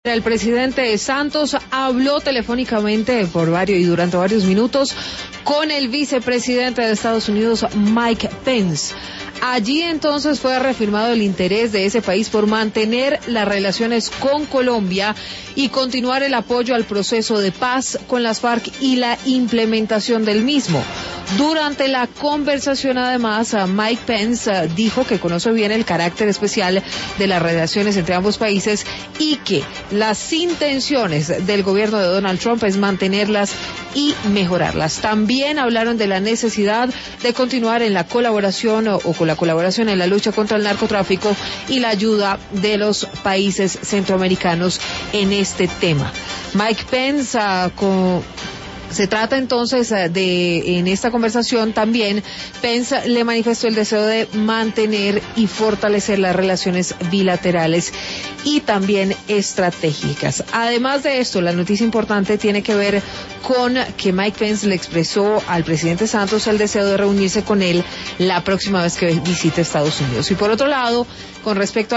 El presidente Santos habló telefónicamente durante varios minutos con el vicepresidente de Estados Unidos, Mike Pence. Allí entonces fue reafirmado el interés de ese país por mantener las relaciones con Colombia y continuar el apoyo al proceso de paz con las FARC y la implementación del mismo. Durante la conversación, además, Mike Pence dijo que conoce bien el carácter especial de las relaciones entre ambos países y que las intenciones del gobierno de Donald Trump es mantenerlas y mejorarlas. También hablaron de la necesidad de continuar en la colaboración con la colaboración en la lucha contra el narcotráfico y la ayuda de los países centroamericanos en este tema. Mike Pence Se trata entonces en esta conversación también, Pence le manifestó el deseo de mantener y fortalecer las relaciones bilaterales y también estratégicas. Además de esto, la noticia importante tiene que ver con que Mike Pence le expresó al presidente Santos el deseo de reunirse con él la próxima vez que visite Estados Unidos. Y por otro lado, con respecto a